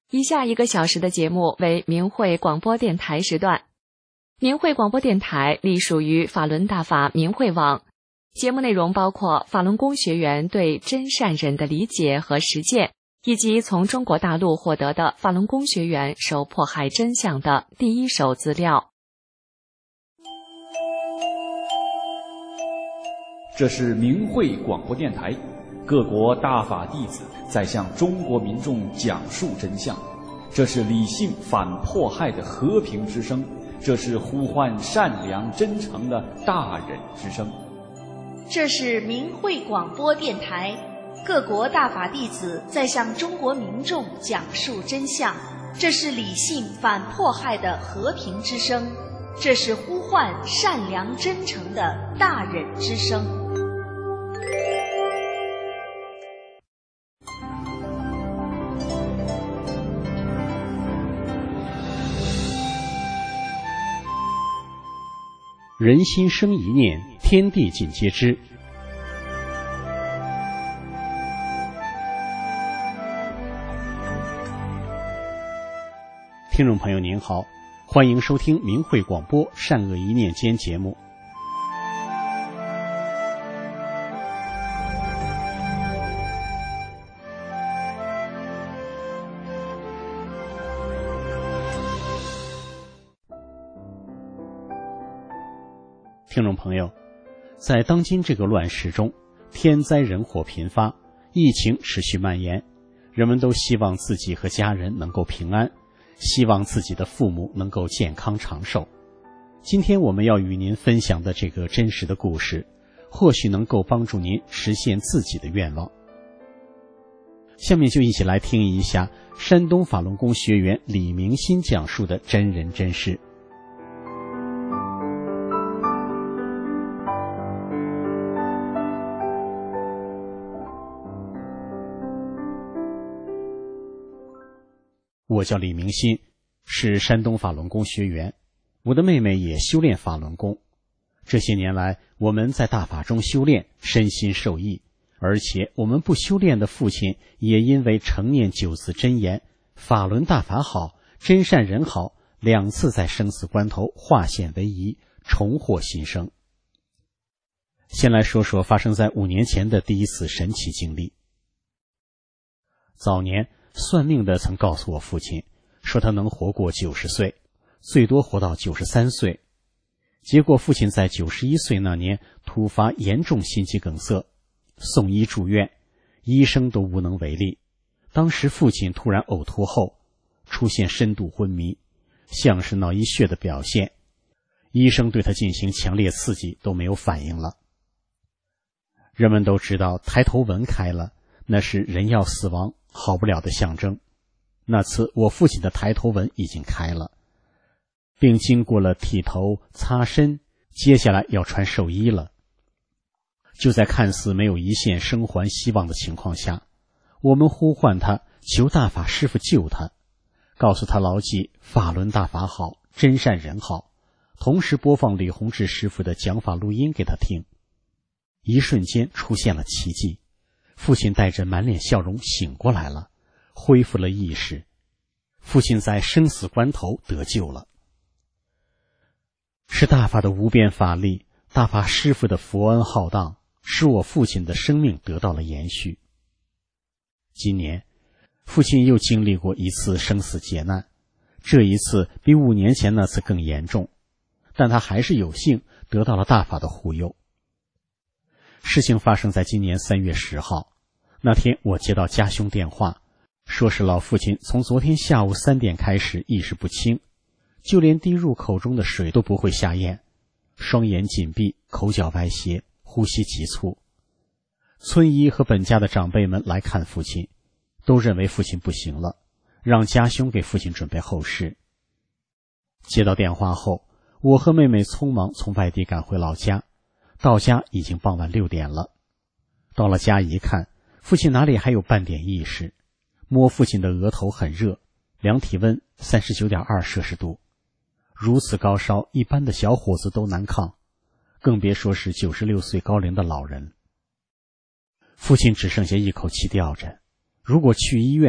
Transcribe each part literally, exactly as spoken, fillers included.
以下一个小时的节目为明慧广播电台时段。明慧广播电台隶属于法轮大法明慧网，节目内容包括法轮功学员对真善忍的理解和实践，以及从中国大陆获得的法轮功学员受迫害真相的第一手资料。 这是明慧广播电台，各国大法弟子在向中国民众讲述真相，这是理性反迫害的和平之声，这是呼唤善良真诚的大忍之声。 这是明慧广播电台，各国大法弟子在向中国民众讲述真相，这是理性反迫害的和平之声，这是呼唤善良真诚的大忍之声。 人心生一念，天地尽皆知。听众朋友您好，欢迎收听明慧广播善恶一念间节目。听众朋友，在当今这个乱世中，天灾人祸频发，疫情持续蔓延，人们都希望自己和家人能够平安，希望自己的父母能够健康长寿。今天我们要与您分享的这个真实的故事，或许能够帮助您实现自己的愿望。下面就一起来听一下山东法轮功学员李明心讲述的真人真事。我叫李明心，是山东法轮功学员，我的妹妹也修炼法轮功。这些年来，我们在大法中修炼，身心受益，而且我们不修炼的父亲也因为承念九字真言法轮大法好，真善人好，两次在生死关头化险为夷，重获新生。先来说说发生在五年前的第一次神奇经历。早年算命的曾告诉我父亲，说他能活过九十岁，最多活到九十三岁。结果父亲在九十一岁那年突发严重心肌梗塞，送医住院，医生都无能为力。当时父亲突然呕吐后出现深度昏迷，像是脑溢血的表现，医生对他进行强烈刺激都没有反应了。人们都知道抬头纹开了，那是人要死亡好不了的象征。那次我父亲的抬头纹已经开了，并经过了剃头擦身，接下来要穿寿衣了。就在看似没有一线生还希望的情况下，我们呼唤他，求大法师父救他，告诉他牢记法轮大法好，真善人好，同时播放李洪志师父的讲法录音给他听。一瞬间出现了奇迹，父亲带着满脸笑容醒过来了，恢复了意识。父亲在生死关头得救了。是大法的无边法力，大法师父的佛恩浩荡，使我父亲的生命得到了延续。今年父亲又经历过一次生死劫难，这一次比五年前那次更严重，但他还是有幸得到了大法的护佑。事情发生在今年三月十号，那天我接到家兄电话，说是老父亲从昨天下午三点开始意识不清，就连滴入口中的水都不会下咽，双眼紧闭，口角歪斜，呼吸急促。村医和本家的长辈们来看父亲，都认为父亲不行了，让家兄给父亲准备后事。接到电话后，我和妹妹匆忙从外地赶回老家，到家已经傍晚六点了。到了家一看，父亲哪里还有半点意识，摸父亲的额头很热，量体温 三十九点二 摄氏度。如此高烧，一般的小伙子都难抗，更别说是九十六岁高龄的老人。父亲只剩下一口气吊着，如果去医院，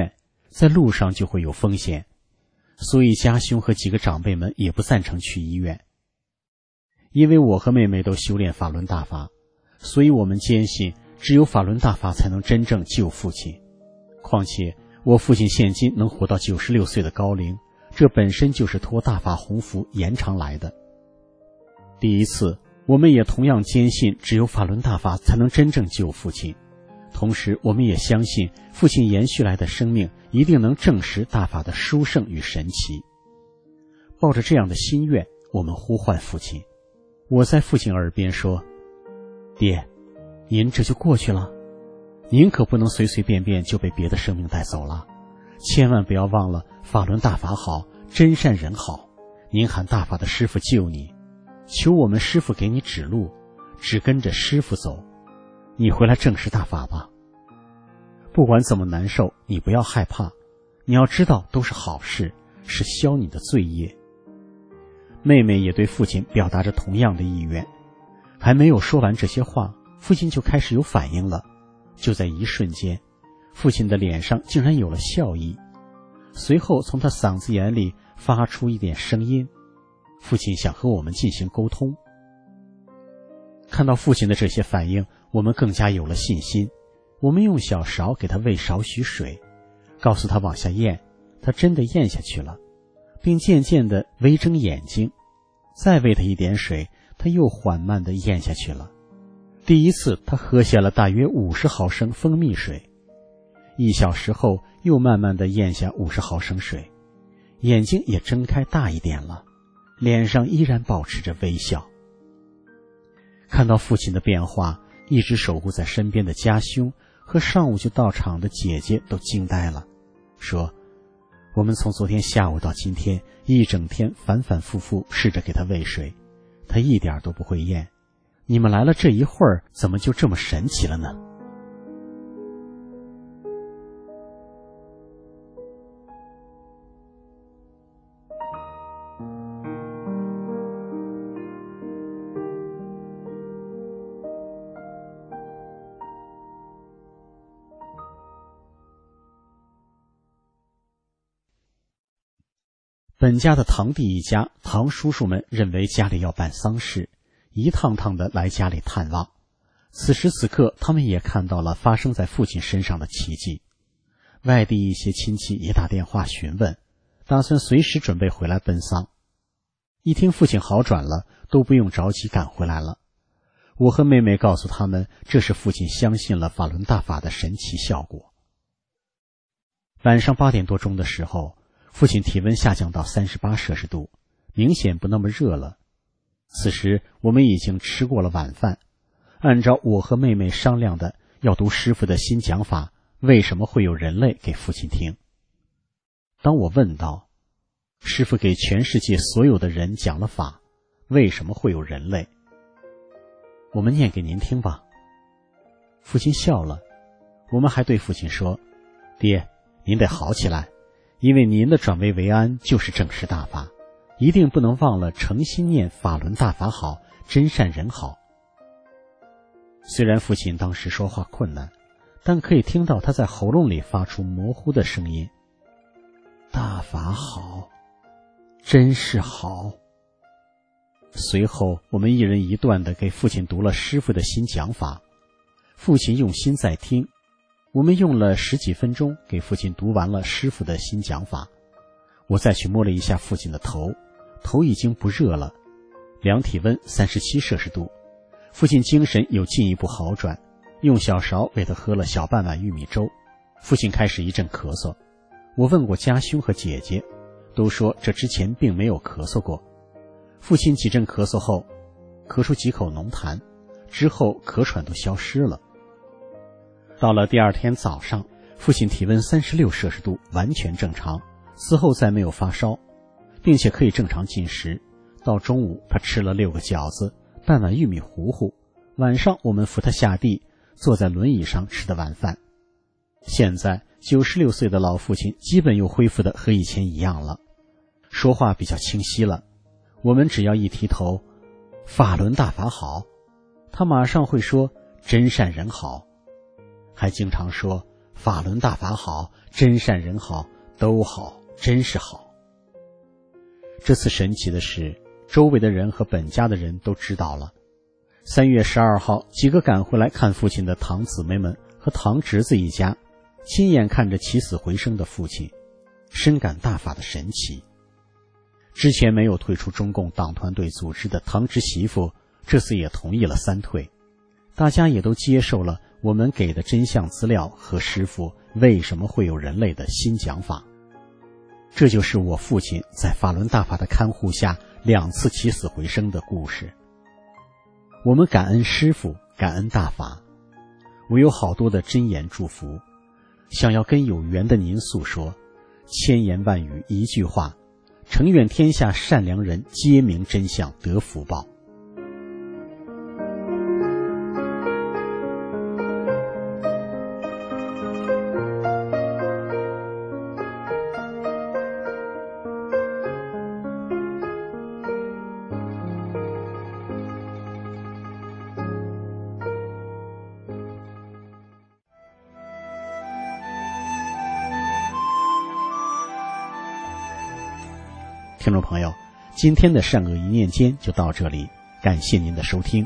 在路上就会有风险，所以家兄和几个长辈们也不赞成去医院。因为我和妹妹都修炼法轮大法，所以我们坚信只有法轮大法才能真正救父亲。况且我父亲现今能活到九十六岁的高龄，这本身就是托大法鸿福延长来的。第一次，我们也同样坚信只有法轮大法才能真正救父亲，同时我们也相信父亲延续来的生命一定能证实大法的殊胜与神奇。抱着这样的心愿，我们呼唤父亲。我在父亲耳边说，爹，您这就过去了，您可不能随随便便就被别的生命带走了，千万不要忘了法轮大法好，真善人好，您喊大法的师父救你，求我们师父给你指路，只跟着师父走，你回来证实大法吧。不管怎么难受，你不要害怕，你要知道都是好事，是消你的罪业。妹妹也对父亲表达着同样的意愿，还没有说完这些话，父亲就开始有反应了。就在一瞬间，父亲的脸上竟然有了笑意，随后从他嗓子眼里发出一点声音，父亲想和我们进行沟通。看到父亲的这些反应，我们更加有了信心。我们用小勺给他喂少许水，告诉他往下咽，他真的咽下去了，并渐渐地微睁眼睛，再喂他一点水，他又缓慢地咽下去了。第一次他喝下了大约五十毫升蜂蜜水，一小时后又慢慢地咽下五十毫升水，眼睛也睁开大一点了，脸上依然保持着微笑。看到父亲的变化，一直守护在身边的家兄和上午就到场的姐姐都惊呆了，说，我们从昨天下午到今天一整天反反复复试着给他喂水，他一点都不会咽，你们来了这一会儿，怎么就这么神奇了呢？本家的堂弟一家，堂叔叔们认为家里要办丧事，一趟趟的来家里探望。此时此刻，他们也看到了发生在父亲身上的奇迹。外地一些亲戚也打电话询问，打算随时准备回来奔丧。一听父亲好转了，都不用着急赶回来了。我和妹妹告诉他们，这是父亲相信了法轮大法的神奇效果。晚上八点多钟的时候，父亲体温下降到三十八摄氏度，明显不那么热了。此时我们已经吃过了晚饭，按照我和妹妹商量的，要读师父的新讲法，为什么会有人类给父亲听。当我问道，师父给全世界所有的人讲了法，为什么会有人类？我们念给您听吧。父亲笑了。我们还对父亲说，爹，您得好起来，因为您的转危为安就是正实大法，一定不能忘了诚心念法轮大法好，真善人好。虽然父亲当时说话困难，但可以听到他在喉咙里发出模糊的声音，大法好，真是好。随后我们一人一段地给父亲读了师父的新讲法，父亲用心在听。我们用了十几分钟给父亲读完了师父的新讲法。我再去摸了一下父亲的头，头已经不热了，量体温三十七摄氏度。父亲精神有进一步好转，用小勺喂他喝了小半碗玉米粥。父亲开始一阵咳嗽，我问过家兄和姐姐，都说这之前并没有咳嗽过。父亲几阵咳嗽后，咳出几口浓痰，之后咳喘都消失了。到了第二天早上，父亲体温三十六摄氏度，完全正常，此后再没有发烧，并且可以正常进食。到中午，他吃了六个饺子，半碗玉米糊糊。晚上我们扶他下地，坐在轮椅上吃的晚饭。现在九十六岁的老父亲基本又恢复的和以前一样了，说话比较清晰了。我们只要一提头，法轮大法好，他马上会说真善人好。还经常说法轮大法好，真善人好，都好，真是好。这次神奇的是，周围的人和本家的人都知道了。三月十二号，几个赶回来看父亲的堂姊妹们和堂侄子一家，亲眼看着起死回生的父亲，深感大法的神奇。之前没有退出中共党团队组织的堂侄媳妇，这次也同意了三退。大家也都接受了我们给的真相资料和师父为什么会有人类的新讲法。这就是我父亲在法轮大法的看护下两次起死回生的故事。我们感恩师父，感恩大法。我有好多的真言祝福，想要跟有缘的您诉说，千言万语一句话，诚愿天下善良人皆明真相，得福报。听众朋友，今天的善恶一念间就到这里，感谢您的收听。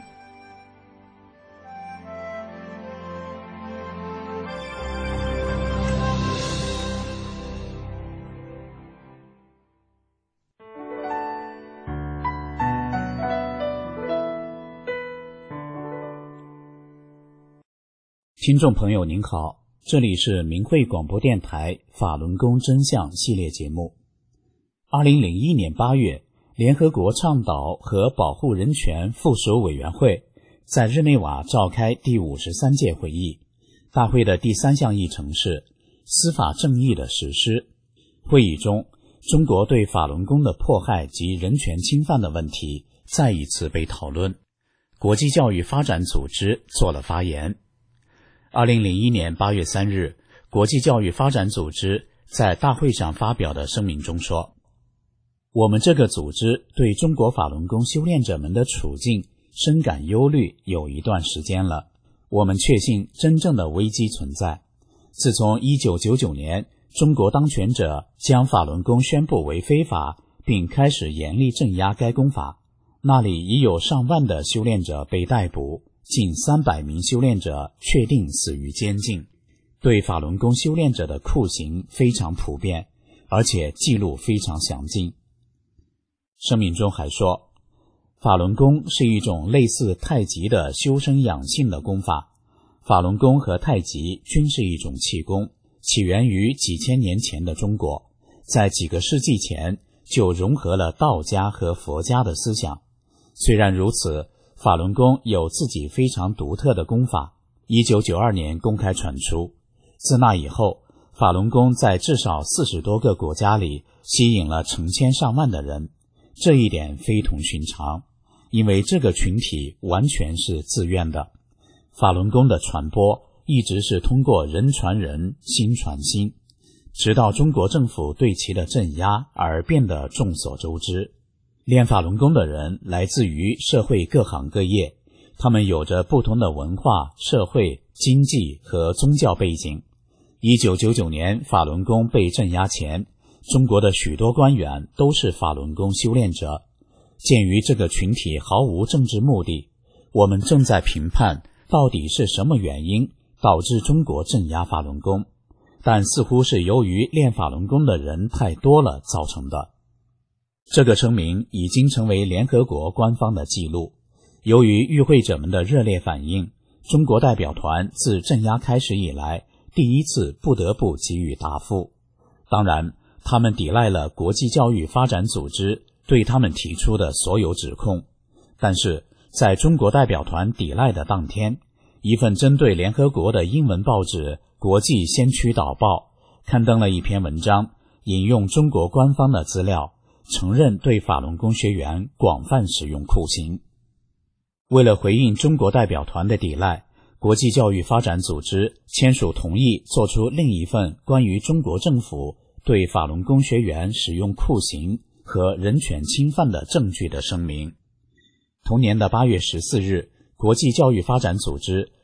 听众朋友您好，这里是明慧广播电台法轮功真相系列节目。二零零一年八月，联合国倡导和保护人权附属委员会在日内瓦召开第五十三届会议，大会的第三项议程是司法正义的实施。会议中，中国对法轮功的迫害及人权侵犯的问题再一次被讨论。国际教育发展组织做了发言。二零零一年八月三日，国际教育发展组织在大会上发表的声明中说，我们这个组织对中国法轮功修炼者们的处境深感忧虑有一段时间了。我们确信真正的危机存在。自从一九九九年，中国当权者将法轮功宣布为非法，并开始严厉镇压该功法，那里已有上万的修炼者被逮捕，近三百名修炼者确定死于监禁。对法轮功修炼者的酷刑非常普遍，而且记录非常详尽。声明中还说，法轮功是一种类似太极的修身养性的功法。法轮功和太极均是一种气功，起源于几千年前的中国，在几个世纪前就融合了道家和佛家的思想。虽然如此，法轮功有自己非常独特的功法，一九九二年公开传出。自那以后，法轮功在至少四十多个国家里吸引了成千上万的人。这一点非同寻常，因为这个群体完全是自愿的。法轮功的传播一直是通过人传人，心传心，直到中国政府对其的镇压而变得众所周知。练法轮功的人来自于社会各行各业，他们有着不同的文化、社会、经济和宗教背景。一九九九年法轮功被镇压前，中国的许多官员都是法轮功修炼者。鉴于这个群体毫无政治目的，我们正在评判到底是什么原因导致中国镇压法轮功，但似乎是由于练法轮功的人太多了造成的。这个声明已经成为联合国官方的记录。由于与会者们的热烈反应，中国代表团自镇压开始以来第一次不得不给予答复。当然，他们抵赖了国际教育发展组织对他们提出的所有指控。但是在中国代表团抵赖的当天，一份针对联合国的英文报纸《国际先驱导报》刊登了一篇文章，引用中国官方的资料，承认对法轮功学员广泛使用酷刑。为了回应中国代表团的抵赖，国际教育发展组织签署同意做出另一份关于中国政府对法轮功学员使用酷刑和人权侵犯的证据的声明。同年的八月十四日，国际教育发展组织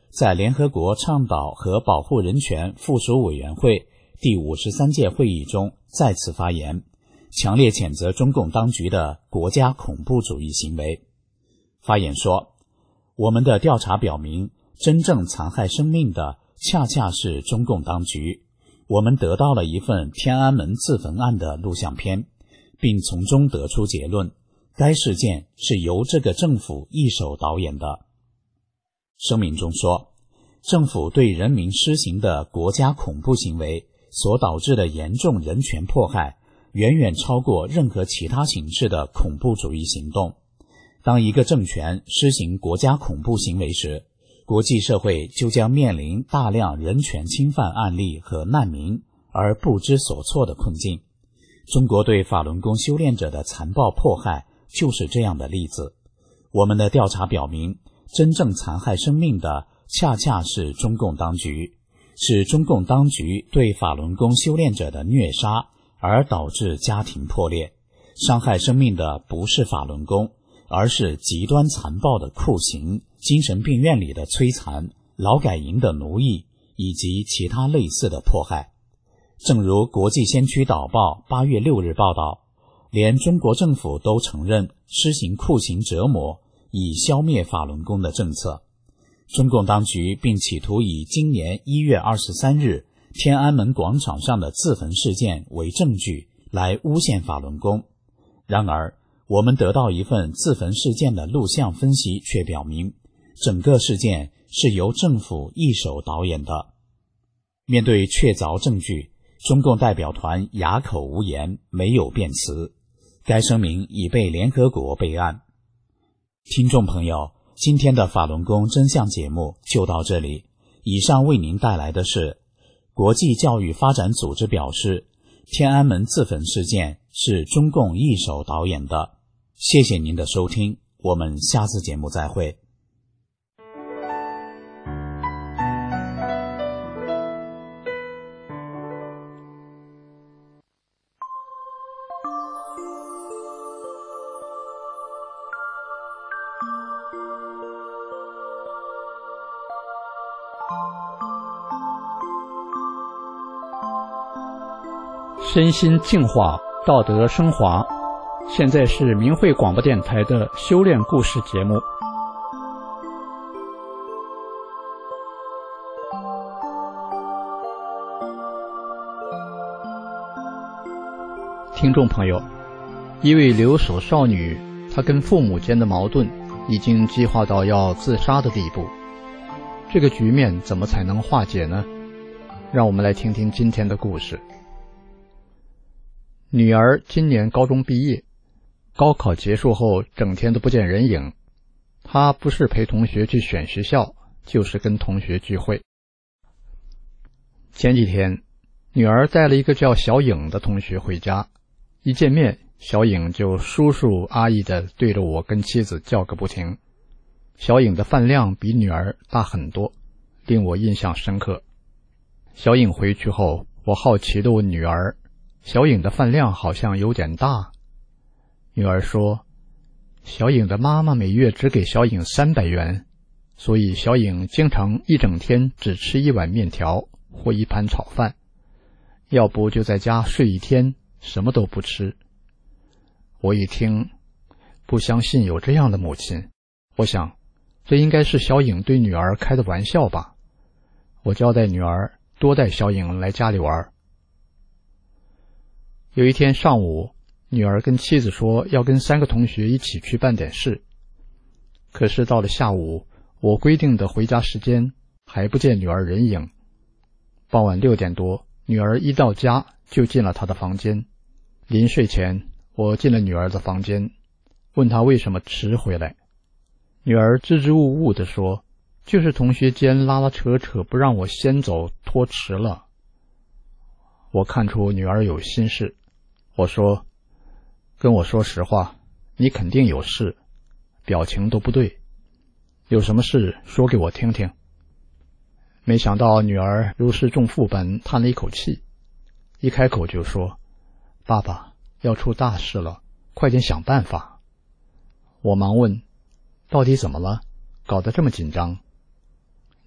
在联合国倡导和保护人权附属委员会第五十三届会议中再次发言，强烈谴责中共当局的国家恐怖主义行为。发言说，我们的调查表明，真正残害生命的恰恰是中共当局。我们得到了一份天安门自焚案的录像片，并从中得出结论，该事件是由这个政府一手导演的。声明中说，政府对人民施行的国家恐怖行为所导致的严重人权迫害，远远超过任何其他形式的恐怖主义行动。当一个政权施行国家恐怖行为时，国际社会就将面临大量人权侵犯案例和难民而不知所措的困境。中国对法轮功修炼者的残暴迫害就是这样的例子。我们的调查表明，真正残害生命的恰恰是中共当局，是中共当局对法轮功修炼者的虐杀而导致家庭破裂。伤害生命的不是法轮功，而是极端残暴的酷刑、精神病院里的摧残、劳改营的奴役以及其他类似的迫害。正如国际先驱导报八月六日报道，连中国政府都承认施行酷刑折磨以消灭法轮功的政策。中共当局并企图以今年一月二十三日天安门广场上的自焚事件为证据来诬陷法轮功。然而，我们得到一份自焚事件的录像分析，却表明整个事件是由政府一手导演的。面对确凿证据，中共代表团哑口无言，没有辩词。该声明已被联合国备案。听众朋友，今天的法轮功真相节目就到这里。以上为您带来的是国际教育发展组织表示，天安门自焚事件是中共一手导演的。谢谢您的收听，我们下次节目再会。 身心净化，道德升华。现在是明慧广播电台的修炼故事节目。听众朋友，一位留守少女，她跟父母间的矛盾已经激化到要自杀的地步，这个局面怎么才能化解呢？让我们来听听今天的故事。女儿今年高中毕业，高考结束后整天都不见人影，她不是陪同学去选学校，就是跟同学聚会。前几天，女儿带了一个叫小颖的同学回家，一见面，小颖就叔叔阿姨的对着我跟妻子叫个不停。小颖的饭量比女儿大很多，令我印象深刻。小颖回去后，我好奇地问女儿，小颖的饭量好像有点大。女儿说，小颖的妈妈每月只给小颖三百元，所以小颖经常一整天只吃一碗面条或一盘炒饭，要不就在家睡一天，什么都不吃。我一听，不相信有这样的母亲，我想，这应该是小颖对女儿开的玩笑吧。我交代女儿多带小颖来家里玩。有一天上午，女儿跟妻子说要跟三个同学一起去办点事，可是到了下午，我规定的回家时间还不见女儿人影。傍晚六点多，女儿一到家就进了她的房间。临睡前，我进了女儿的房间，问她为什么迟回来。女儿支支吾吾地说，就是同学间拉拉扯扯，不让我先走，拖迟了。我看出女儿有心事，我说，跟我说实话，你肯定有事，表情都不对，有什么事说给我听听。没想到女儿如释重负般叹了一口气，一开口就说，爸爸，要出大事了，快点想办法。我忙问，到底怎么了？搞得这么紧张？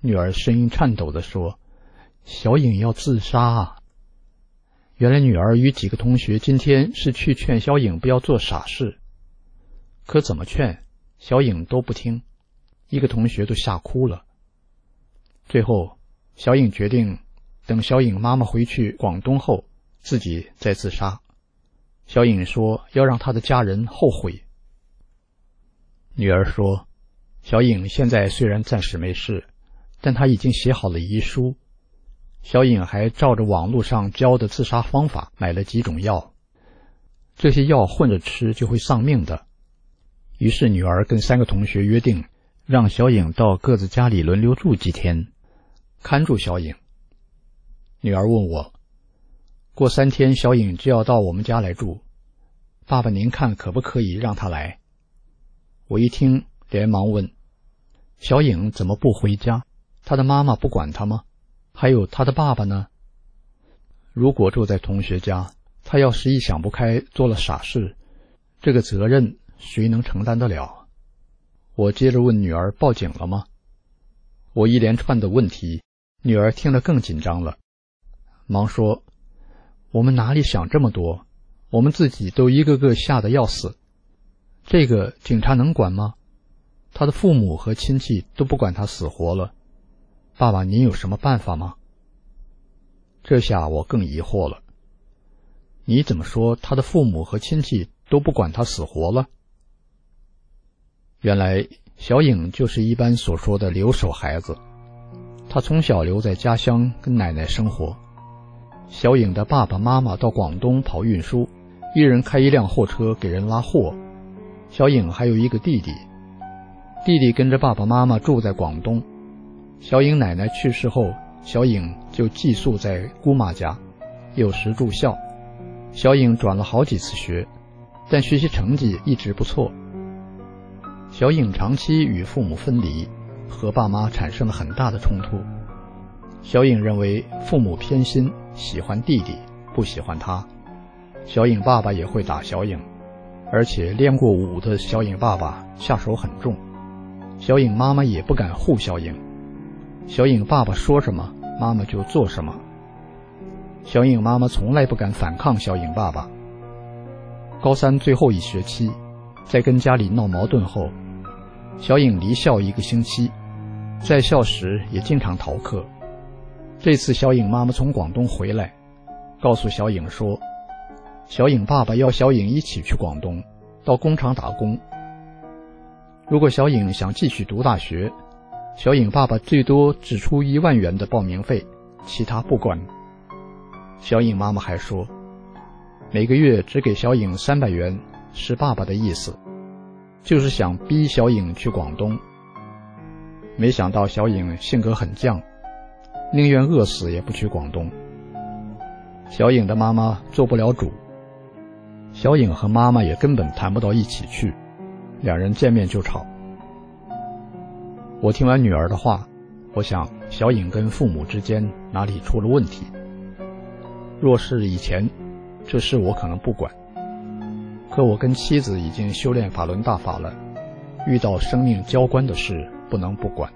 女儿声音颤抖地说：“小颖要自杀啊！”原来女儿与几个同学今天是去劝小颖不要做傻事，可怎么劝，小颖都不听，一个同学都吓哭了。最后，小颖决定等小颖妈妈回去广东后，自己再自杀。小颖说要让她的家人后悔。女儿说，小颖现在虽然暂时没事，但她已经写好了遗书。小颖还照着网络上教的自杀方法买了几种药，这些药混着吃就会丧命的。于是女儿跟三个同学约定，让小颖到各自家里轮流住几天，看住小颖。女儿问我，过三天小颖就要到我们家来住，爸爸您看可不可以让她来？我一听连忙问，小颖怎么不回家？她的妈妈不管她吗？还有她的爸爸呢？如果住在同学家，她要是一想不开做了傻事，这个责任谁能承担得了？我接着问女儿报警了吗？我一连串的问题，女儿听了更紧张了，忙说，我们哪里想这么多，我们自己都一个个吓得要死，这个警察能管吗？他的父母和亲戚都不管他死活了，爸爸您有什么办法吗？这下我更疑惑了，你怎么说他的父母和亲戚都不管他死活了？原来小颖就是一般所说的留守孩子，她从小留在家乡跟奶奶生活。小颖的爸爸妈妈到广东跑运输，一人开一辆货车给人拉货。小颖还有一个弟弟，弟弟跟着爸爸妈妈住在广东。小颖奶奶去世后，小颖就寄宿在姑妈家，有时住校。小颖转了好几次学，但学习成绩一直不错。小颖长期与父母分离，和爸妈产生了很大的冲突。小颖认为父母偏心，喜欢弟弟，不喜欢她。小颖爸爸也会打小颖，而且练过武的小颖爸爸下手很重。小颖妈妈也不敢护小颖，小颖爸爸说什么，妈妈就做什么。小颖妈妈从来不敢反抗小颖爸爸。高三最后一学期，在跟家里闹矛盾后，小颖离校一个星期，在校时也经常逃课。这次小颖妈妈从广东回来，告诉小颖说，小颖爸爸要小颖一起去广东，到工厂打工。如果小颖想继续读大学，小颖爸爸最多只出一万元的报名费，其他不管。小颖妈妈还说，每个月只给小颖三百元是爸爸的意思，就是想逼小颖去广东。没想到小颖性格很犟，宁愿饿死也不去广东。小颖的妈妈做不了主，小颖和妈妈也根本谈不到一起去，两人见面就吵。我听完女儿的话，我想小颖跟父母之间哪里出了问题。若是以前，这事我可能不管，可我跟妻子已经修炼法轮大法了，遇到生命交关的事不能不管。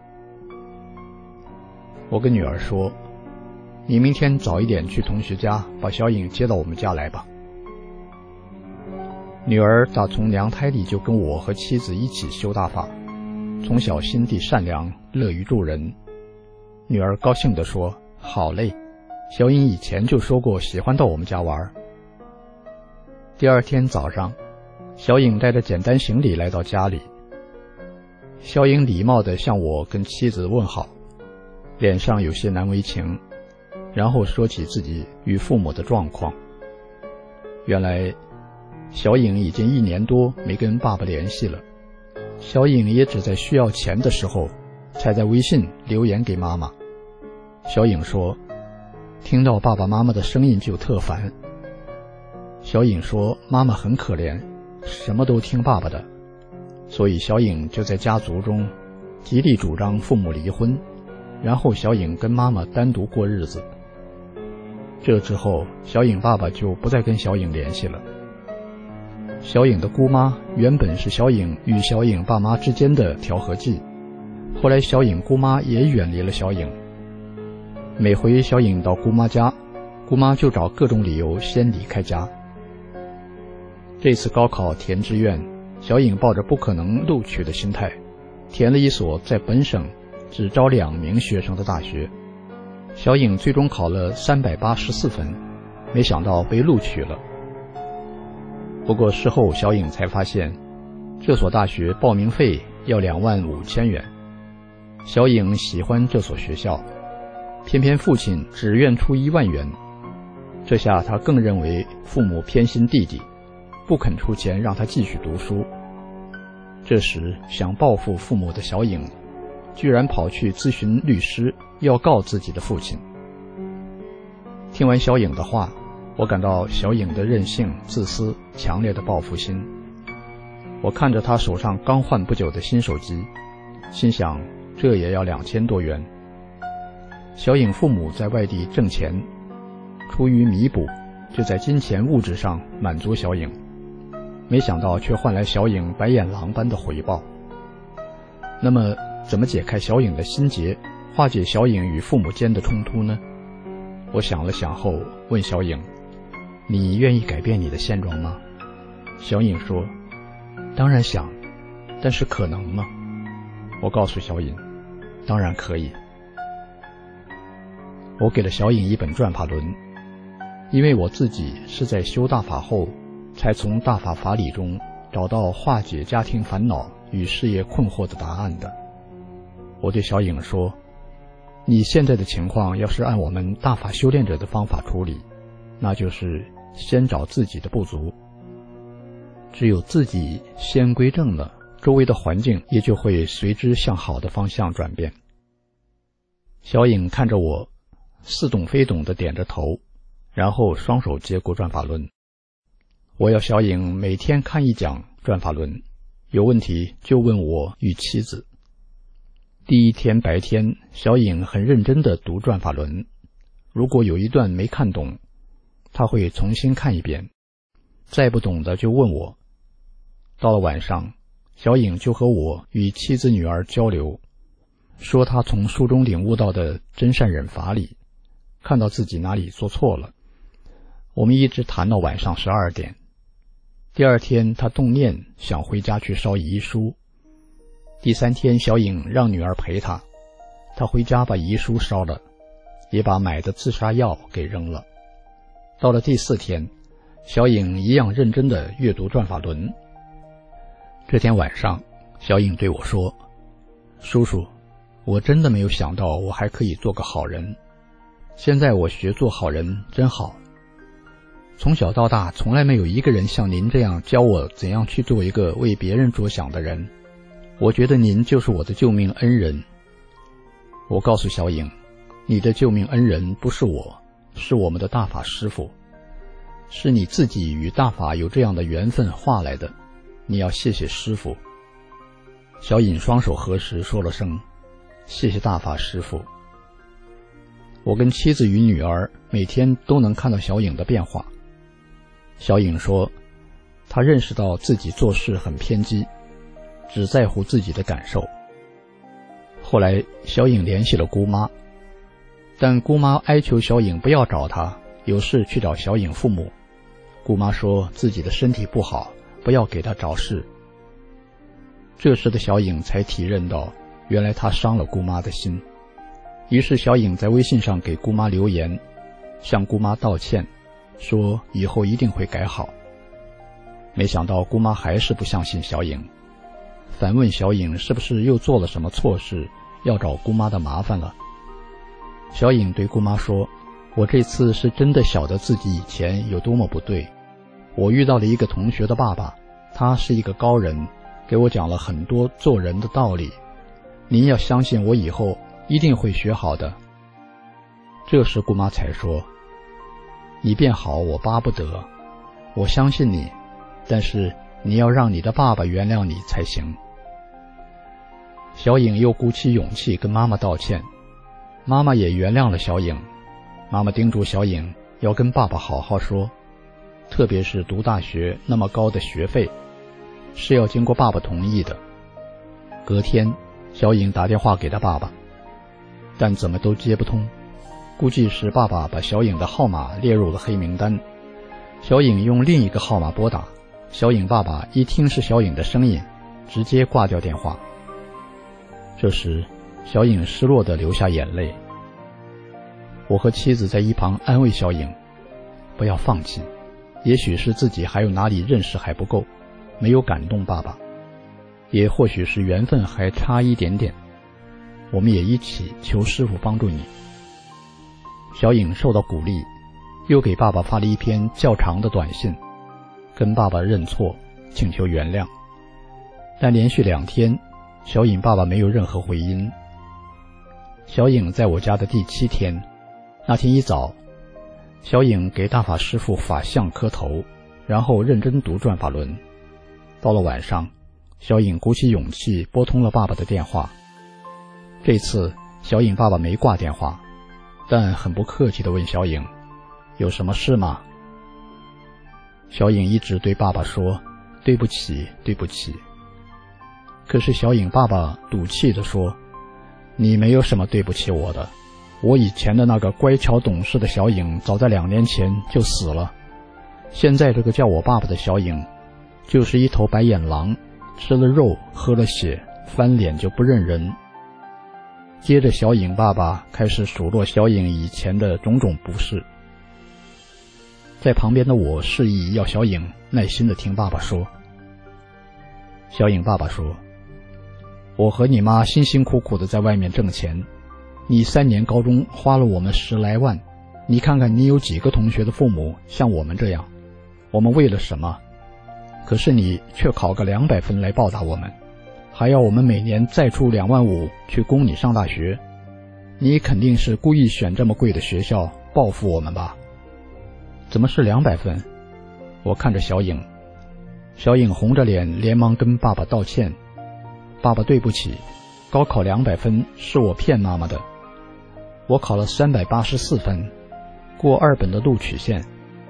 我跟女儿说，你明天早一点去同学家把小颖接到我们家来吧。女儿打从娘胎里就跟我和妻子一起修大法，从小心地善良，乐于助人。女儿高兴地说，好嘞，小颖以前就说过喜欢到我们家玩。第二天早上，小颖带着简单行李来到家里。小颖礼貌地向我跟妻子问好，脸上有些难为情，然后说起自己与父母的状况。原来小颖已经一年多没跟爸爸联系了，小颖也只在需要钱的时候才在微信留言给妈妈。小颖说，听到爸爸妈妈的声音就特烦。小颖说，妈妈很可怜，什么都听爸爸的，所以小颖就在家族中极力主张父母离婚，然后小颖跟妈妈单独过日子。这之后，小颖爸爸就不再跟小颖联系了。小颖的姑妈原本是小颖与小颖爸妈之间的调和剂， 后来小颖姑妈也远离了小颖，每回小颖到姑妈家，姑妈就找各种理由先离开家。这次高考填志愿，小颖抱着不可能录取的心态，填了一所在本省只招两名学生的大学。小颖最终考了三百八十四分，没想到被录取了。不过事后小颖才发现，这所大学报名费要两万五千元。小颖喜欢这所学校，偏偏父亲只愿出一万元，这下她更认为父母偏心弟弟，不肯出钱让他继续读书。这时想报复父母的小颖，居然跑去咨询律师，要告自己的父亲。听完小颖的话，我感到小颖的任性、自私、强烈的报复心。我看着她手上刚换不久的新手机，心想这也要两千多元。小颖父母在外地挣钱，出于弥补，就在金钱物质上满足小颖，没想到却换来小颖白眼狼般的回报。那么怎么解开小颖的心结，化解小颖与父母间的冲突呢？我想了想后问小颖，你愿意改变你的现状吗？小颖说，当然想，但是可能吗？我告诉小颖，当然可以。我给了小颖一本转法轮，因为我自己是在修大法后才从大法法理中找到化解家庭烦恼与事业困惑的答案的。我对小颖说，你现在的情况要是按我们大法修炼者的方法处理，那就是先找自己的不足，只有自己先归正了，周围的环境也就会随之向好的方向转变。小颖看着我，似懂非懂地点着头，然后双手接过转法轮。我要小颖每天看一讲转法轮，有问题就问我与妻子。第一天白天，小颖很认真地读转法轮，如果有一段没看懂，她会重新看一遍，再不懂的就问我。到了晚上，小颖就和我与妻子女儿交流，说她从书中领悟到的真善忍法理，看到自己哪里做错了。我们一直谈到晚上十二点。第二天她动念想回家去烧遗书。第三天小颖让女儿陪她，她回家把遗书烧了，也把买的自杀药给扔了。到了第四天，小颖一样认真地阅读转法轮。这天晚上，小颖对我说，叔叔，我真的没有想到我还可以做个好人，现在我学做好人真好。从小到大从来没有一个人像您这样教我怎样去做一个为别人着想的人，我觉得您就是我的救命恩人。我告诉小颖，你的救命恩人不是我，是我们的大法师父，是你自己与大法有这样的缘分化来的，你要谢谢师父。小颖双手合十说了声谢谢大法师父。我跟妻子与女儿每天都能看到小颖的变化。小颖说，她认识到自己做事很偏激，只在乎自己的感受。后来小颖联系了姑妈，但姑妈哀求小颖不要找她，有事去找小颖父母。姑妈说自己的身体不好，不要给她找事。这时的小颖才体认到，原来她伤了姑妈的心。于是小颖在微信上给姑妈留言，向姑妈道歉，说以后一定会改好。没想到姑妈还是不相信小颖，反问小颖是不是又做了什么错事，要找姑妈的麻烦了。小颖对姑妈说，我这次是真的晓得自己以前有多么不对。我遇到了一个同学的爸爸，他是一个高人，给我讲了很多做人的道理，您要相信我以后一定会学好的。这时姑妈才说，你变好我巴不得，我相信你，但是你要让你的爸爸原谅你才行。小颖又鼓起勇气跟妈妈道歉，妈妈也原谅了小颖。妈妈叮嘱小颖要跟爸爸好好说，特别是读大学那么高的学费，是要经过爸爸同意的。隔天小颖打电话给他爸爸，但怎么都接不通，估计是爸爸把小颖的号码列入了黑名单。小颖用另一个号码拨打，小颖爸爸一听是小颖的声音，直接挂掉电话。这时小颖失落地流下眼泪。我和妻子在一旁安慰小颖，不要放弃，也许是自己还有哪里认识还不够，没有感动爸爸，也或许是缘分还差一点点，我们也一起求师父帮助你。小颖受到鼓励，又给爸爸发了一篇较长的短信，跟爸爸认错，请求原谅。但连续两天，小颖爸爸没有任何回音。小颖在我家的第七天，那天一早，小颖给大法师父法相磕头，然后认真读转法轮。到了晚上，小颖鼓起勇气拨通了爸爸的电话。这次小颖爸爸没挂电话，但很不客气地问小颖，有什么事吗？小颖一直对爸爸说，对不起，对不起。可是小颖爸爸赌气地说，你没有什么对不起我的，我以前的那个乖巧懂事的小颖早在两年前就死了，现在这个叫我爸爸的小颖就是一头白眼狼，吃了肉喝了血，翻脸就不认人。接着小颖爸爸开始数落小颖以前的种种不是。在旁边的我示意要小颖耐心地听爸爸说。小颖爸爸说，我和你妈辛辛苦苦地在外面挣钱，你三年高中花了我们十来万，你看看你有几个同学的父母像我们这样，我们为了什么？可是你却考个两百分来报答我们，还要我们每年再出两万五去供你上大学，你肯定是故意选这么贵的学校报复我们吧？怎么是两百分？我看着小颖，小颖红着脸连忙跟爸爸道歉，爸爸对不起，高考两百分是我骗妈妈的，我考了三百八十四分，过二本的录取线。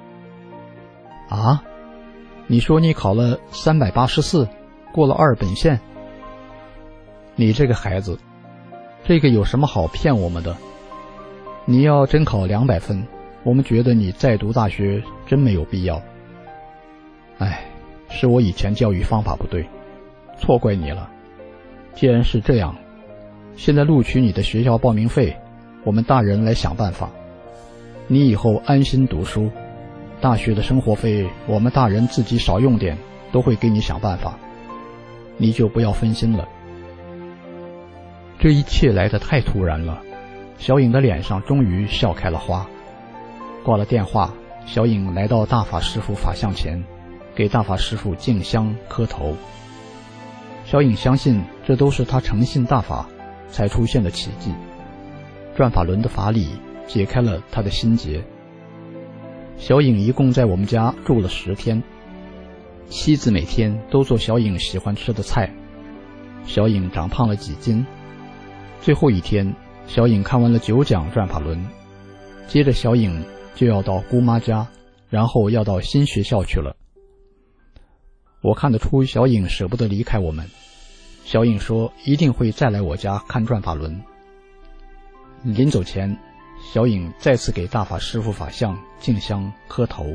啊？你说你考了三百八十四，过了二本线？你这个孩子，这个有什么好骗我们的？你要真考两百分，我们觉得你再读大学真没有必要。哎，是我以前教育方法不对，错怪你了。既然是这样，现在录取你的学校报名费，我们大人来想办法。你以后安心读书，大学的生活费我们大人自己少用点，都会给你想办法，你就不要分心了。这一切来得太突然了，小颖的脸上终于笑开了花。挂了电话，小颖来到大法师父法像前，给大法师父敬香磕头。小颖相信这都是他诚信大法才出现的奇迹，转法轮的法理解开了他的心结。小颖一共在我们家住了十天，妻子每天都做小颖喜欢吃的菜，小颖长胖了几斤。最后一天，小颖看完了九讲转法轮，接着小颖就要到姑妈家，然后要到新学校去了。我看得出小颖舍不得离开我们，小颖说一定会再来我家看转法轮。临走前，小颖再次给大法师父法像敬香磕头。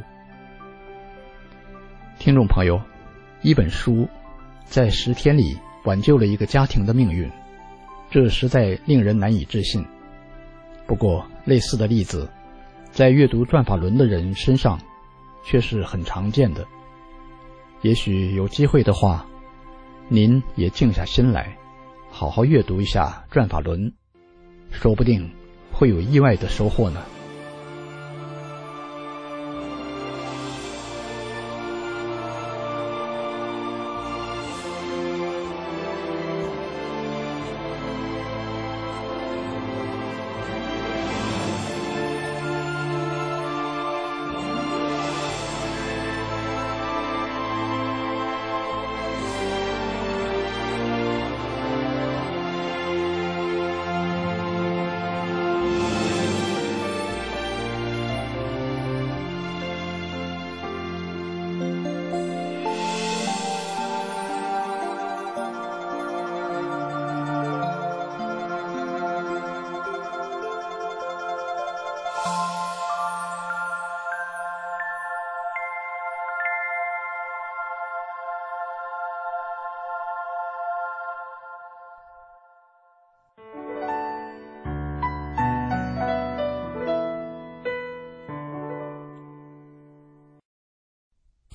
听众朋友，一本书在十天里挽救了一个家庭的命运，这实在令人难以置信。不过类似的例子在阅读转法轮的人身上却是很常见的。也许有机会的话，您也静下心来好好阅读一下转法轮，说不定会有意外的收获呢。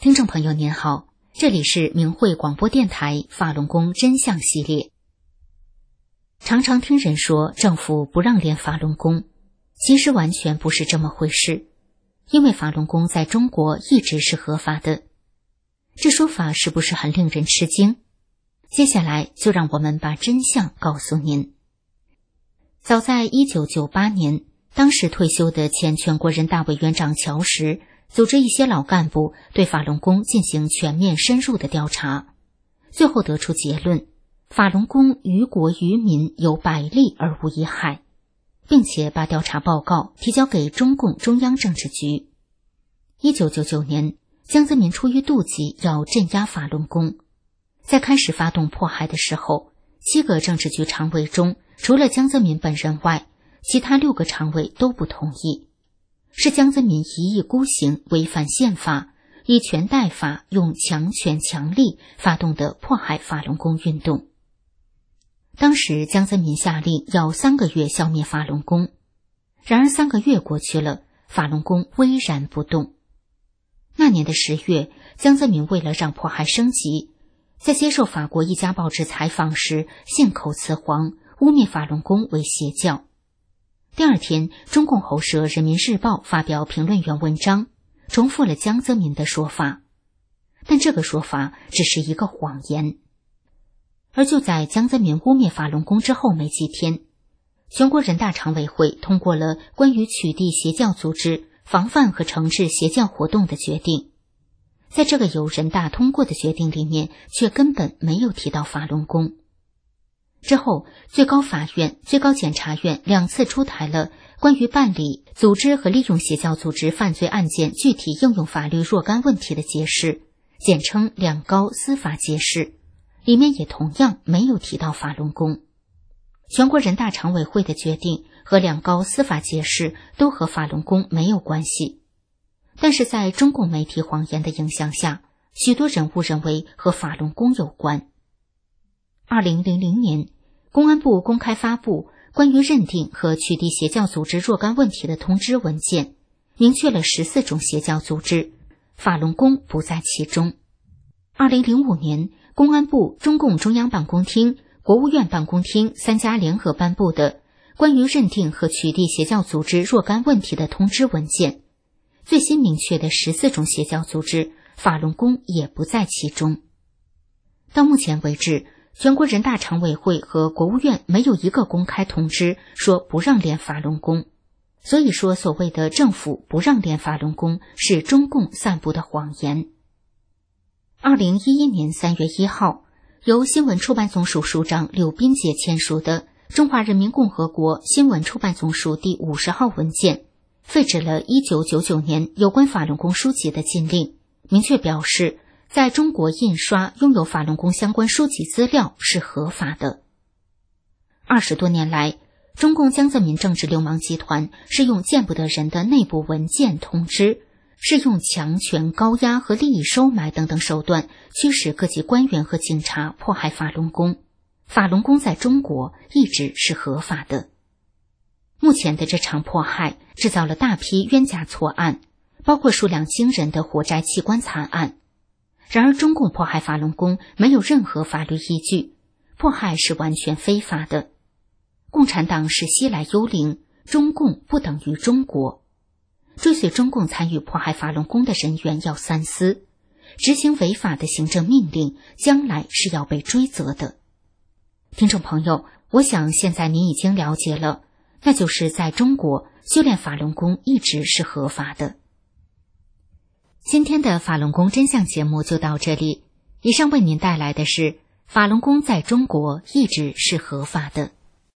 听众朋友您好，这里是明慧广播电台法轮功真相系列。常常听人说政府不让练法轮功，其实完全不是这么回事，因为法轮功在中国一直是合法的。这说法是不是很令人吃惊？接下来就让我们把真相告诉您。早在一九九八年，当时退休的前全国人大委员长乔石组织一些老干部对法轮功进行全面深入的调查，最后得出结论，法轮功于国于民有百利而无一害，并且把调查报告提交给中共中央政治局。一九九九年，江泽民出于妒忌要镇压法轮功，在开始发动迫害的时候，七个政治局常委中，除了江泽民本人外，其他六个常委都不同意。是江泽民一意孤行，违反宪法，以权代法，用强权强力发动的迫害法轮功运动。当时江泽民下令要三个月消灭法轮功，然而三个月过去了，法轮功巍然不动。那年的十月，江泽民为了让迫害升级，在接受法国一家报纸采访时信口雌黄，污蔑法轮功为邪教。第二天，中共喉舌《人民日报》发表评论员文章，重复了江泽民的说法，但这个说法只是一个谎言。而就在江泽民污蔑法轮功之后没几天，全国人大常委会通过了关于取缔邪教组织、防范和惩治邪教活动的决定。在这个由人大通过的决定里面，却根本没有提到法轮功。之后，最高法院、最高检察院两次出台了关于办理、组织和利用邪教组织犯罪案件具体应用法律若干问题的解释，简称两高司法解释，里面也同样没有提到法轮功。全国人大常委会的决定和两高司法解释都和法轮功没有关系，但是在中共媒体谎言的影响下，许多人误认为和法轮功有关。二零零零年，公安部公开发布关于认定和取缔邪教组织若干问题的通知文件，明确了十四种邪教组织，法轮功不在其中。二零零五年，公安部、中共中央办公厅、国务院办公厅三家联合颁布的关于认定和取缔邪教组织若干问题的通知文件，最新明确的十四种邪教组织，法轮功也不在其中。到目前为止，全国人大常委会和国务院没有一个公开通知说不让练法轮功，所以说所谓的政府不让练法轮功是中共散布的谎言。二零一一年三月一号，由新闻出版总署署长柳斌杰签署的《中华人民共和国新闻出版总署第五十号文件》，废止了一九九九年有关法轮功书籍的禁令，明确表示在中国印刷拥有法轮功相关书籍资料是合法的。二十多年来，中共江泽民政治流氓集团是用见不得人的内部文件通知，是用强权高压和利益收买等等手段驱使各级官员和警察迫害法轮功。法轮功在中国一直是合法的。目前的这场迫害制造了大批冤假错案，包括数量惊人的火灾器官惨案。然而中共迫害法轮功没有任何法律依据，迫害是完全非法的。共产党是西来幽灵，中共不等于中国。追随中共参与迫害法轮功的人员要三思，执行违法的行政命令，将来是要被追责的。听众朋友，我想现在您已经了解了，那就是在中国修炼法轮功一直是合法的。今天的法轮功真相节目就到这里，以上为您带来的是法轮功在中国一直是合法的。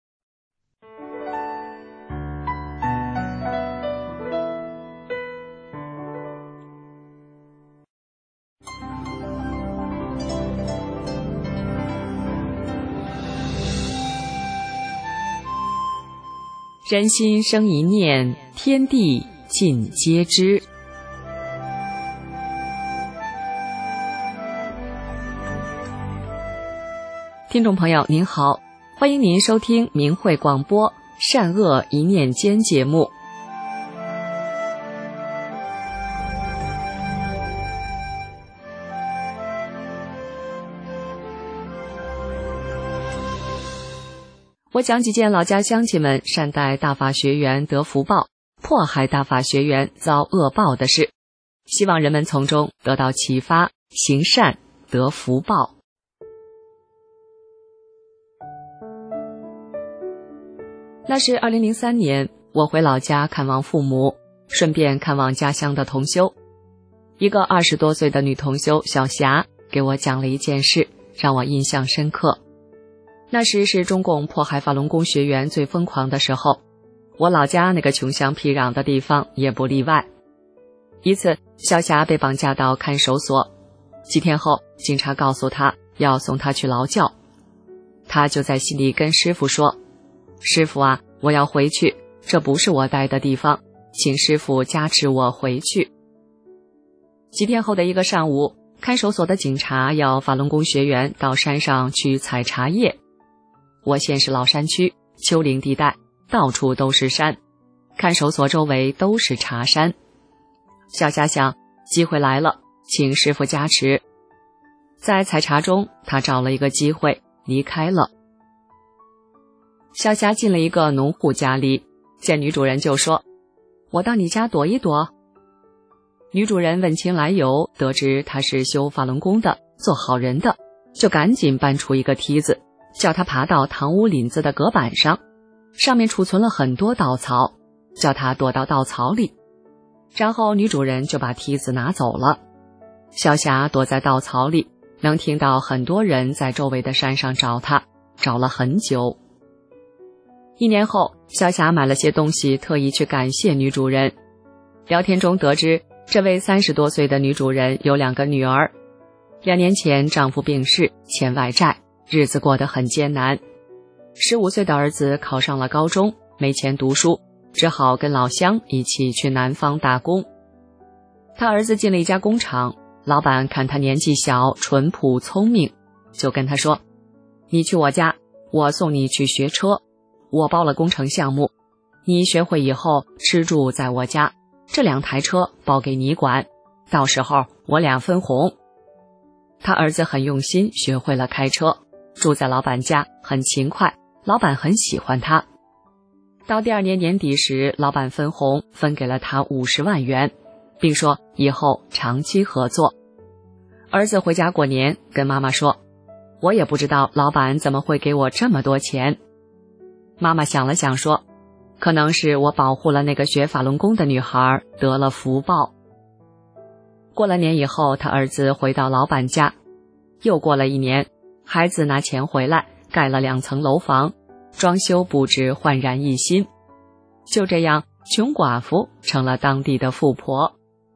人心生一念，天地尽皆知。听众朋友您好，欢迎您收听明慧广播善恶一念间节目。 我讲几件老家乡亲们善待大法学员得福报，迫害大法学员遭恶报的事，希望人们从中得到启发，行善得福报。那是二零零三年，我回老家看望父母，顺便看望家乡的同修。一个二十多岁的女同修小霞给我讲了一件事，让我印象深刻。那时是中共迫害法轮功学员最疯狂的时候，我老家那个穷乡僻壤的地方也不例外。一次，小霞被绑架到看守所，几天后，警察告诉她要送她去劳教，她就在心里跟师父说：“师父啊，我要回去，这不是我待的地方，请师父加持我回去。”几天后的一个上午，看守所的警察要法轮功学员到山上去采茶叶。我县是老山区，丘陵地带，到处都是山，看守所周围都是茶山。小霞想，机会来了，请师父加持。在采茶中，他找了一个机会离开了。小霞进了一个农户家里，见女主人就说：“我到你家躲一躲。”女主人问清来由，得知他是修法轮功的，做好人的，就赶紧搬出一个梯子，叫他爬到堂屋林子的隔板上，上面储存了很多稻草，叫他躲到稻草里。然后女主人就把梯子拿走了。小霞躲在稻草里，能听到很多人在周围的山上找她，找了很久。一年后，小霞买了些东西，特意去感谢女主人。聊天中得知，这位三十多岁的女主人有两个女儿，两年前丈夫病逝，欠外债，日子过得很艰难。十五岁的儿子考上了高中，没钱读书，只好跟老乡一起去南方打工。他儿子进了一家工厂，老板看他年纪小，淳朴聪明，就跟他说：“你去我家，我送你去学车，我包了工程项目，你学会以后吃住在我家，这两台车包给你管，到时候我俩分红。”他儿子很用心，学会了开车，住在老板家，很勤快，老板很喜欢他。到第二年年底时，老板分红分给了他五十万元，并说以后长期合作。儿子回家过年，跟妈妈说：“我也不知道老板怎么会给我这么多钱。”妈妈想了想说：“可能是我保护了那个学法轮功的女孩，得了福报。”过了年以后，他儿子回到老板家，又过了一年，孩子拿钱回来，盖了两层楼房，装修布置焕然一新。就这样，穷寡妇成了当地的富婆。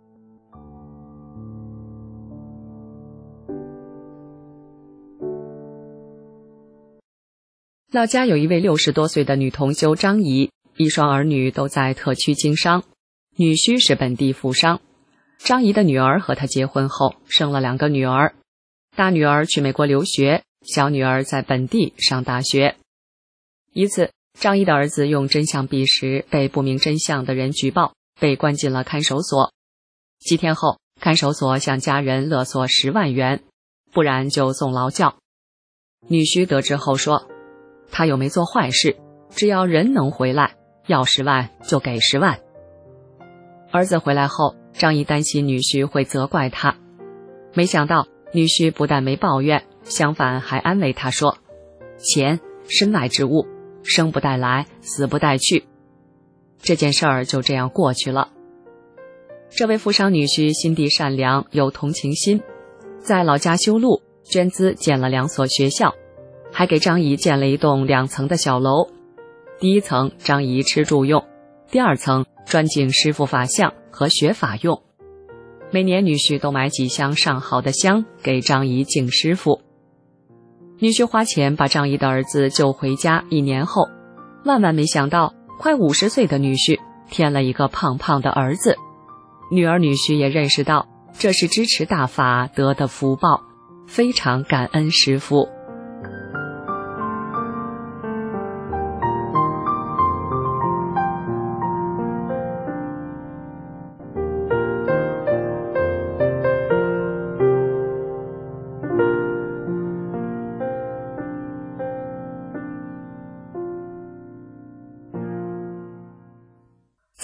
老家有一位六十多岁的女同修张姨，一双儿女都在特区经商，女婿是本地富商。张姨的女儿和她结婚后生了两个女儿，大女儿去美国留学，小女儿在本地上大学。一次，张姨的儿子用真相币时被不明真相的人举报，被关进了看守所。几天后，看守所向家人勒索十万元，不然就送劳教。女婿得知后说：“他又没做坏事，只要人能回来，要十万就给十万。”儿子回来后，张姨担心女婿会责怪他，没想到女婿不但没抱怨，相反还安慰他说：“钱身外之物，生不带来，死不带去。”这件事儿就这样过去了。这位富商女婿心地善良，有同情心，在老家修路，捐资建了两所学校，还给张姨建了一栋两层的小楼。第一层张姨吃住用，第二层专敬师父法相和学法用。每年女婿都买几箱上好的香给张姨敬师父。女婿花钱把张姨的儿子救回家，一年后，万万没想到，快五十岁的女婿添了一个胖胖的儿子。女儿女婿也认识到这是支持大法得的福报，非常感恩师父。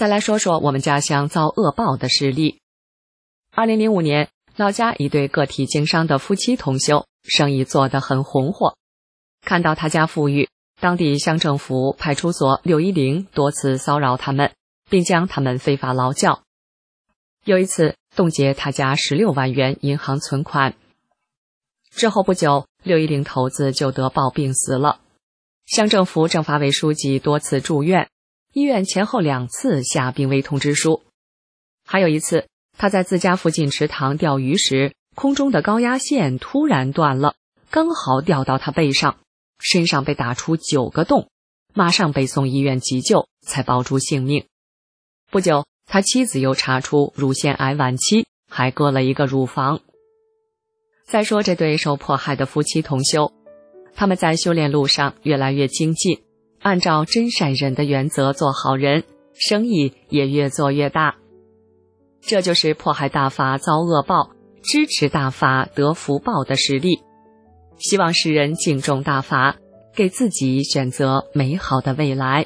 再来说说我们家乡遭恶报的事例。二零零五年，老家一对个体经商的夫妻同修，生意做得很红火。看到他家富裕，当地乡政府派出所六一零多次骚扰他们，并将他们非法劳教。有一次冻结他家十六万元银行存款。之后不久，六一零头子就得暴病死了。乡政府政法委书记多次住院，医院前后两次下病危通知书。还有一次，他在自家附近池塘钓鱼时，空中的高压线突然断了，刚好掉到他背上，身上被打出九个洞，马上被送医院急救，才保住性命。不久，他妻子又查出乳腺癌晚期，还割了一个乳房。再说这对受迫害的夫妻同修，他们在修炼路上越来越精进，按照真善忍的原则做好人，生意也越做越大。这就是迫害大法遭恶报，支持大法得福报的实例。希望世人敬重大法，给自己选择美好的未来。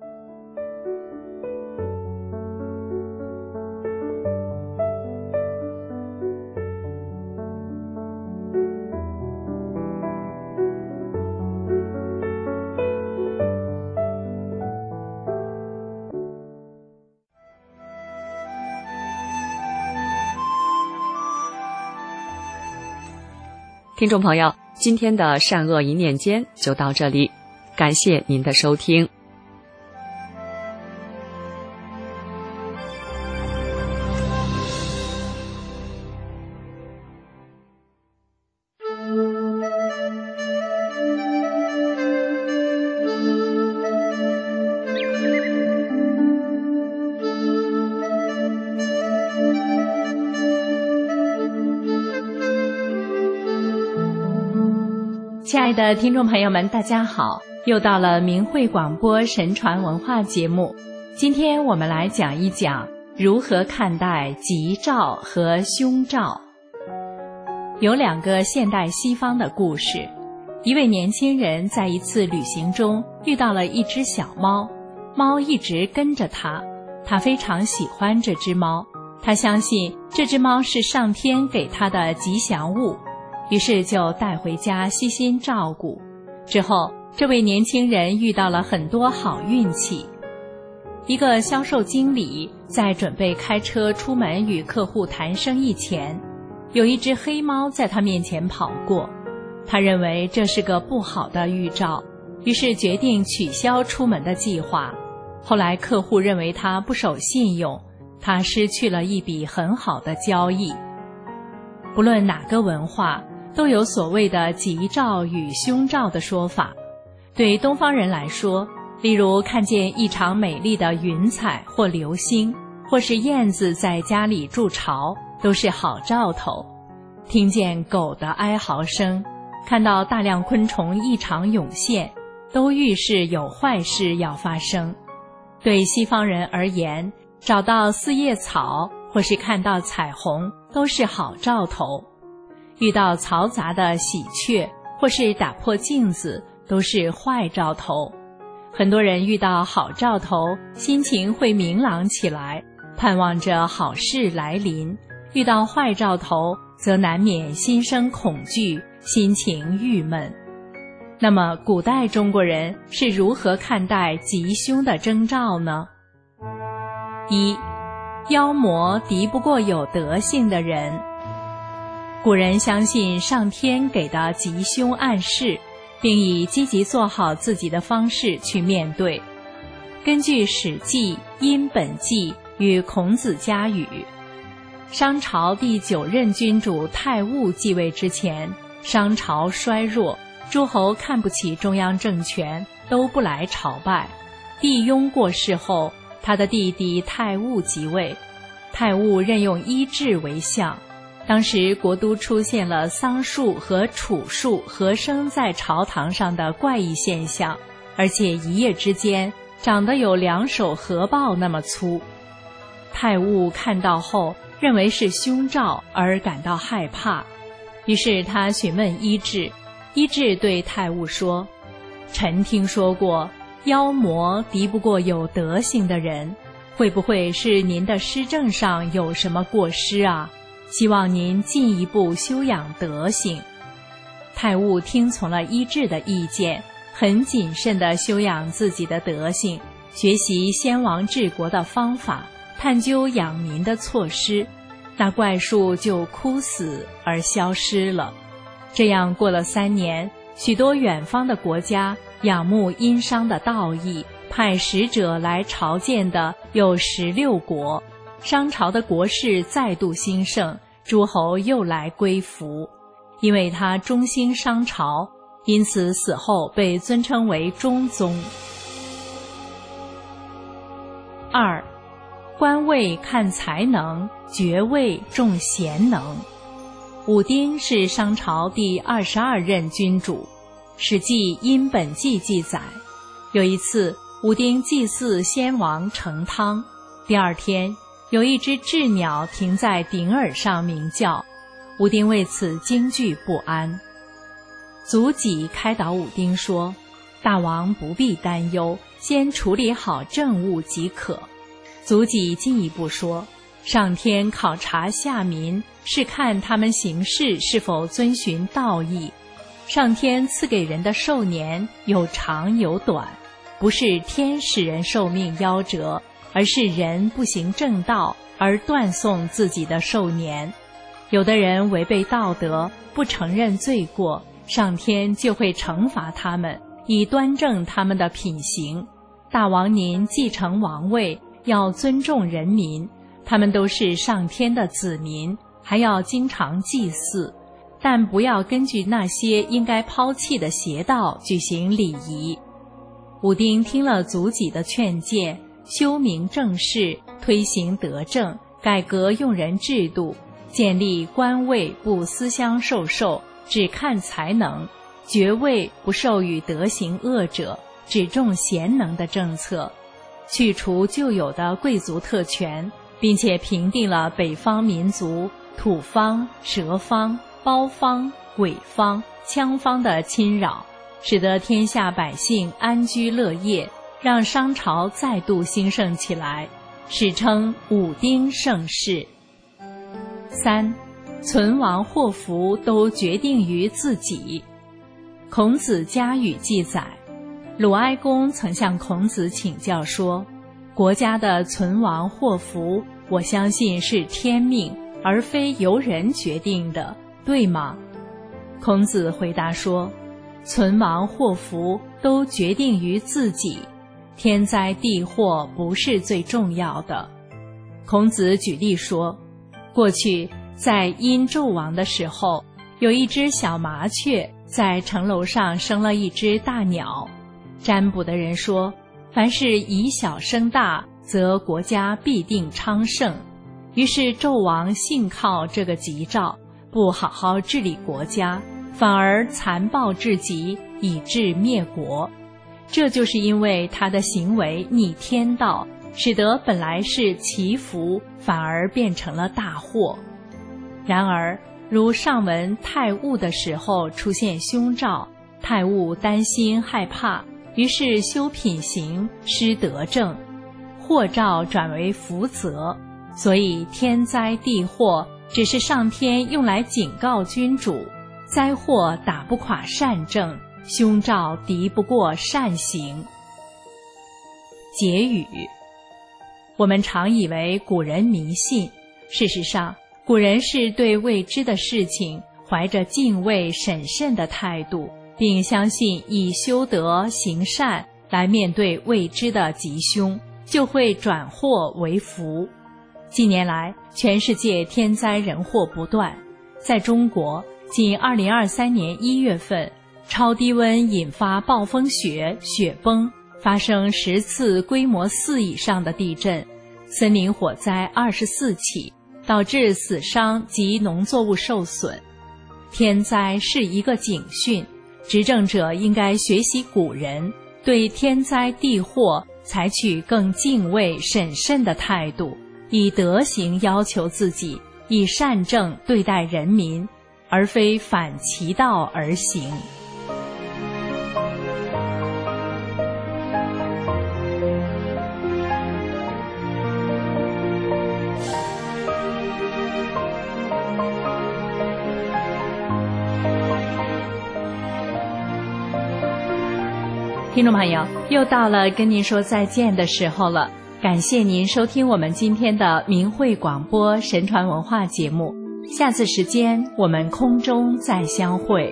听众朋友，今天的善恶一念间就到这里，感谢您的收听。 亲爱的听众朋友们，大家好，又到了明慧广播神传文化节目。今天我们来讲一讲如何看待吉兆和凶兆。有两个现代西方的故事。一位年轻人在一次旅行中遇到了一只小猫，猫一直跟着他，他非常喜欢这只猫，他相信这只猫是上天给他的吉祥物，于是就带回家悉心照顾。之后，这位年轻人遇到了很多好运气。一个销售经理在准备开车出门与客户谈生意前，有一只黑猫在他面前跑过，他认为这是个不好的预兆，于是决定取消出门的计划。后来客户认为他不守信用，他失去了一笔很好的交易。不论哪个文化，都有所谓的吉兆与凶兆的说法。对东方人来说，例如看见异常美丽的云彩或流星，或是燕子在家里筑巢，都是好兆头。听见狗的哀嚎声，看到大量昆虫异常涌现，都预示有坏事要发生。对西方人而言，找到四叶草或是看到彩虹都是好兆头。遇到嘈杂的喜鹊或是打破镜子都是坏兆头。很多人遇到好兆头，心情会明朗起来，盼望着好事来临；遇到坏兆头，则难免心生恐惧，心情郁闷。那么，古代中国人是如何看待吉凶的征兆呢？一，妖魔敌不过有德性的人。古人相信上天给的吉凶暗示，并以积极做好自己的方式去面对。根据《史记·殷本纪》与孔子家语，商朝第九任君主太戊继位之前，商朝衰弱，诸侯看不起中央政权，都不来朝拜。帝雍过世后，他的弟弟太戊即位，太戊任用伊稚为相。当时国都出现了桑树和楚树合生在朝堂上的怪异现象，而且一夜之间长得有两手合抱那么粗。太戊看到后认为是凶兆而感到害怕，于是他询问伊稚，伊稚对太戊说：臣听说过妖魔敌不过有德行的人， 会不会是您的施政上有什么过失啊？希望您进一步修养德行。太戊听从了医治的意见，很谨慎地修养自己的德行，学习先王治国的方法，探究养民的措施，那怪术就枯死而消失了。这样过了三年，许多远方的国家仰慕殷商的道义，派使者来朝见的有十六国，商朝的国势再度兴盛，诸侯又来归服。因为他忠心商朝，因此死后被尊称为中宗。二，官位看才能，爵位重贤能。武丁是商朝第二十二任君主，《史记·殷本纪》记载，有一次武丁祭祀先王成汤，第二天有一只鸷鸟停在顶耳上鸣叫，武丁为此惊惧不安。祖己开导武丁说，大王不必担忧，先处理好政务即可。祖己进一步说，上天考察下民，是看他们行事是否遵循道义。上天赐给人的寿年有长有短，不是天使人寿命夭折，而是人不行正道而断送自己的寿年。有的人违背道德，不承认罪过，上天就会惩罚他们，以端正他们的品行。大王您继承王位，要尊重人民，他们都是上天的子民，还要经常祭祀，但不要根据那些应该抛弃的邪道举行礼仪。武丁听了祖己的劝诫，修明正事，推行德政，改革用人制度，建立官位不私相授受，只看才能，爵位不授予德行恶者，只重贤能的政策，去除旧有的贵族特权，并且平定了北方民族土方、蛇方、包方、鬼方、羌方的侵扰，使得天下百姓安居乐业，让商朝再度兴盛起来，史称武丁盛世。三，存亡祸福都决定于自己。孔子家语记载，鲁哀公曾向孔子请教说，国家的存亡祸福，我相信是天命，而非由人决定的，对吗？孔子回答说，存亡祸福都决定于自己，天灾地祸不是最重要的。孔子举例说，过去在殷纣王的时候，有一只小麻雀在城楼上生了一只大鸟。占卜的人说，凡是以小生大，则国家必定昌盛。于是纣王信靠这个吉兆，不好好治理国家，反而残暴至极，以致灭国。这就是因为他的行为逆天道，使得本来是祈福，反而变成了大祸。然而如上文太戊的时候出现凶兆，太戊担心害怕，于是修品行，施德政，祸兆转为福泽。所以天灾地祸只是上天用来警告君主，灾祸打不垮善政，凶兆敌不过善行。结语，我们常以为古人迷信，事实上古人是对未知的事情怀着敬畏审慎的态度，并相信以修德行善来面对未知的吉凶，就会转祸为福。近年来全世界天灾人祸不断，在中国仅二零二三年一月份，超低温引发暴风雪、雪崩，发生十次规模四以上的地震，森林火灾二十四起，导致死伤及农作物受损。天灾是一个警讯，执政者应该学习古人，对天灾地祸采取更敬畏审慎的态度，以德行要求自己，以善政对待人民，而非反其道而行。 听众朋友，又到了跟您说再见的时候了。感谢您收听我们今天的明慧广播神传文化节目，下次时间我们空中再相会。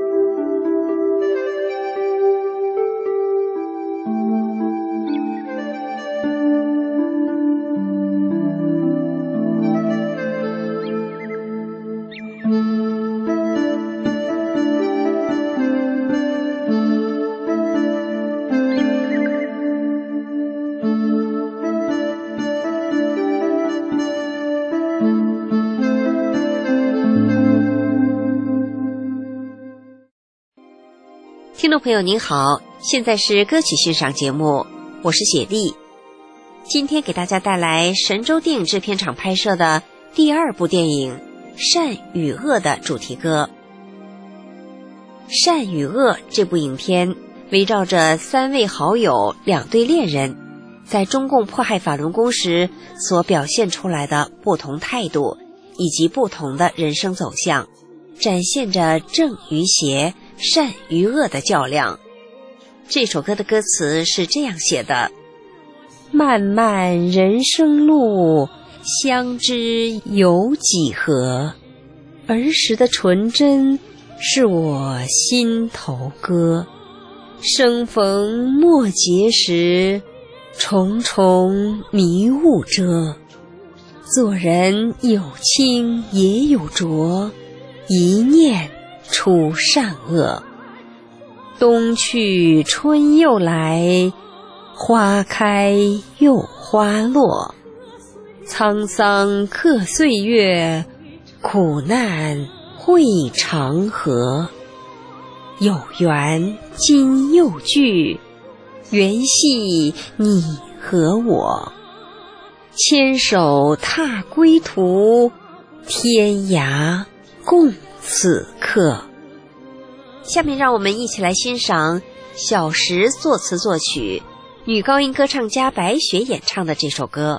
听众朋友您好，现在是歌曲欣赏节目，我是雪莉。今天给大家带来神州电影制片厂拍摄的第二部电影《善与恶》的主题歌。《善与恶》这部影片围绕着三位好友两对恋人在中共迫害法轮功时所表现出来的不同态度以及不同的人生走向，展现着正与邪、善与恶的较量。这首歌的歌词是这样写的：漫漫人生路，相知有几何？儿时的纯真是我心头歌。生逢末节时，重重迷雾遮。做人有清也有浊，一念出善恶。冬去春又来，花开又花落。沧桑刻岁月，苦难会长河。有缘今又聚，缘系你和我。牵手踏归途，天涯共此刻。下面让我们一起来欣赏小石作词作曲，女高音歌唱家白雪演唱的这首歌。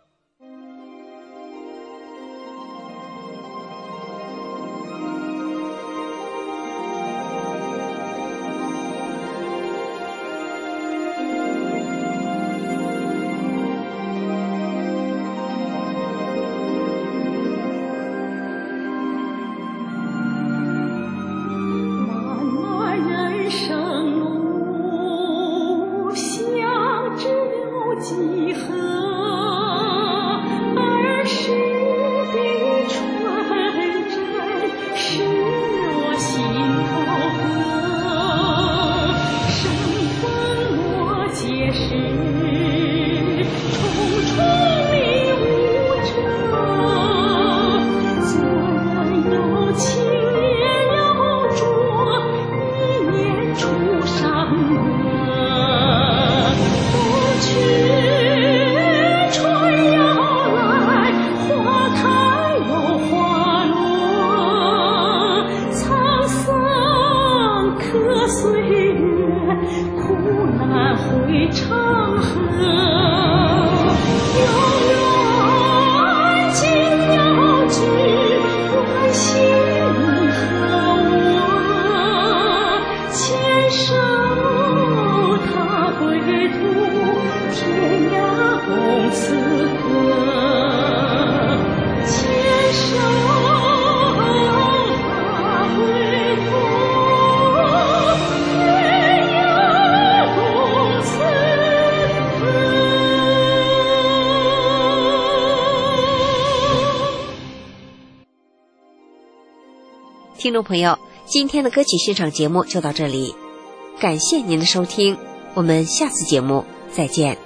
听众朋友，今天的歌曲欣赏节目就到这里，感谢您的收听，我们下次节目再见。